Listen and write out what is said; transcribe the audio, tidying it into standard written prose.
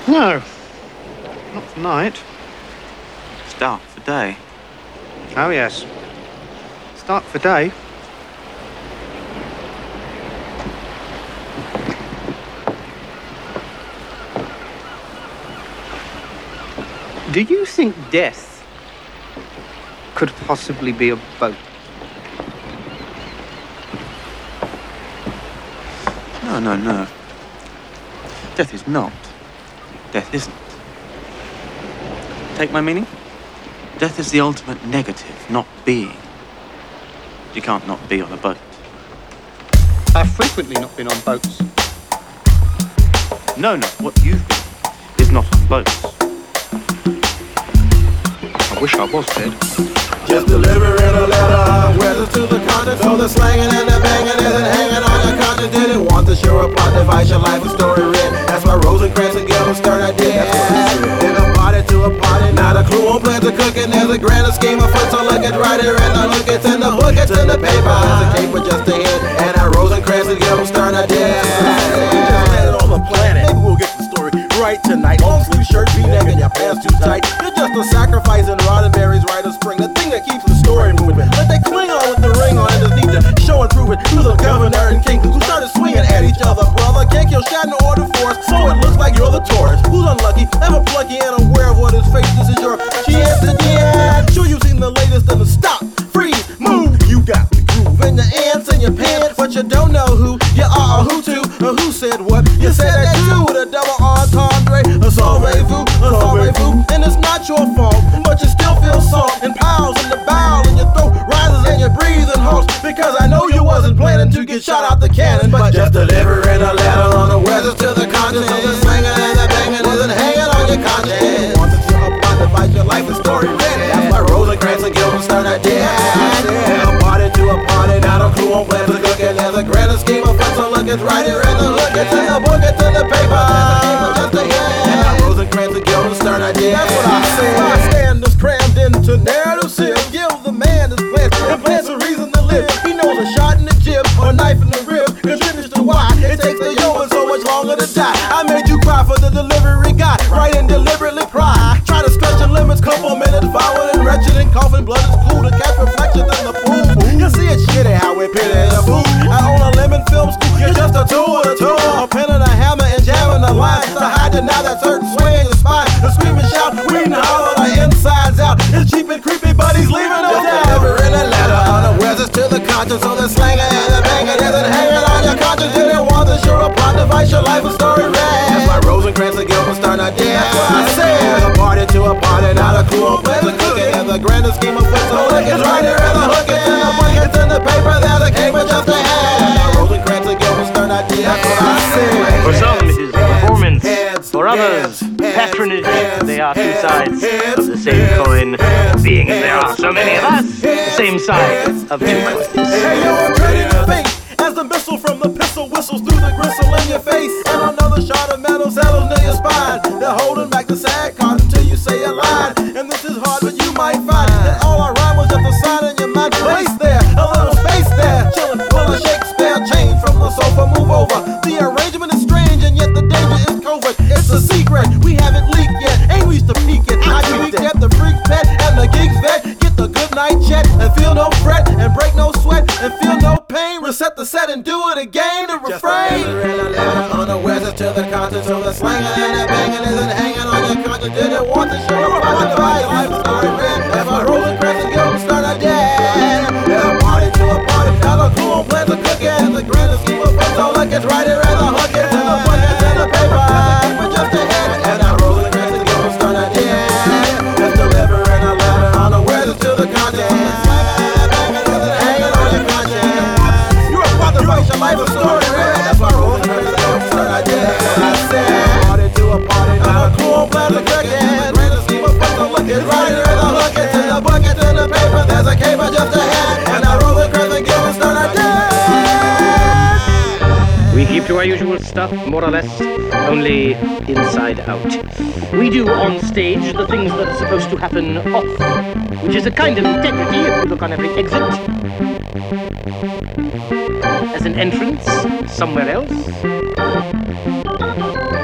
No, not for night. It's dark for day. Oh, yes. It's dark for day. Do you think death could possibly be a boat? No. Death is not. Death isn't. Take my meaning? Death is the ultimate negative, not being. You can't not be on a boat. I've frequently not been on boats. No, what you've been is not on boats. I wish I was dead. Just delivering a letter, weather to the conscience. So the slanging and the banging isn't hanging on your conscience. Didn't want to show a plot device, your life a story read. That's why Rosencrantz and Guildenstern I did. In a party to a party, not a clue on plans of cooking. There's a grander scheme of foot, so look it right here in the look. It's in the book, it's in the paper. It's a caper just a hit, and at Rosencrantz and Guildenstern I did. Just landed on the planet. Maybe we'll get the story right tonight. Long sleeve shirt, V-neck, and your pants too tight. You're just a sacrifice in Roddenberry's Rite of Spring. The thing that keeps the story moving. But they cling on with the ring on and just need to show and prove it to the governor and king who started swinging at each other, brother. Can't kill Shatner or the force, so it looks like you're the tourist. Who's unlucky, never plucky and aware of what his face. This is your chance to dance. Sure you've seen the latest in the stop, freeze, move. You got the groove and the ants in your pants, but you don't know who you are or who to or who said what. You said that too with a double entendre, a solve-vous, and it's not your fault, but you still feel salt and pounds in the bowel and your throat rises and you breathe and halts. Because I know you wasn't planning to get shot out the cannon, but just delivering a letter on the weather to the conscience. So the slanging and the banging isn't hanging on your conscience. Wanted to apply to fight your life and story ready. That's why Rosencrantz and Guildenstern I did. And a party to a party, not a clue on plans of cooking. There's a grander scheme of fun, so look it's right here in the hook. It's in the book, it's in the paper. Just a hit. And at Rosencrantz and Guildenstern I did. That's what I said. My stand is crammed into narrative sieve. Give the man his plans and plans a reason to live. He knows a shot in the jib or a knife in the rib contributes to why it takes the yeoman so much longer to die. I made you cry for the delivery guy, right and deliberately pry. Try to stretch your limits, couple minutes, violent and wretched and coughing. Blood is cool to catch reflections in the pool. You see it's shitty how we pity the fool. I own a lemon film school, you're just a tool with a tool. A pen and a hammer and jamming the line to hide the now that's hurt, swing your spine. The scream and shout, we and holler the insides out. It's cheap and creepy, but he's leaving us down. Delivering a letter on the weathers to the conscience. So the slanging and the banging isn't hanging on your conscience. Didn't want to show a plot device, your life a story red. That's why Rosencrantz and Guildenstern I did. That's what I said. A party to a party, not a clue on plans of cooking. And the grander scheme of foot, so look it's right here in the hook. It's in the book, it's in the paper. There's a caper just a head. Rosencrantz and Guildenstern I did. That's what I said. For some it is performance, for others patronage. They are two sides of the same coin. Being as there are so many of us, the same side of two coins. Hey, you're ready to think as the missile from the pistol whistles through the gristle in your face. And another shot of metal settles near your spine. They're holding back the sad card until you say a line. And this is hard, but you might find that all I rhyme was just a sign in your mind. Place there, a little space there, chilling. Pull a Shakespeare chain from the sofa, move over. The arrangement is strange, and yet the danger is covert. It's a secret, we haven't leaked yet. Ain't reached the peak yet. I tweaked at the freak pet and the gigs vet. Get the good night chat and feel no fret and break no sweat and feel no pain. Reset the set and do it again. The refrain. On the weather to the conscience, so the slanging and the banging isn't hanging on your conscience. Didn't want to show up on the fire. Life story red. That's why Rosencrantz and Guildenstern I did. Yeah, a party to a party, not a clue on plans of cooking. The grander scheme of fun, so look it's right here in the hook. It's in the book, it's in the paper. We're just ahead. And I Rosencrantz and Guildenstern I did. Just delivering a letter on the weather to the conscience. Hanging on your conscience. You're about to write your life a story, red. That's why Rosencrantz and Guildenstern I did. I said, party to a party, not a clue on plans of cooking. Grander scheme of fun, so look it's right here in the hook. It's in the book, it's in the paper. There's a caper just ahead. And I Rosencrantz and Guildenstern I did. We keep to our usual stuff, more or less, only inside out. We do on stage the things that are supposed to happen off, which is a kind of integrity if you look on every exit. As an entrance somewhere else.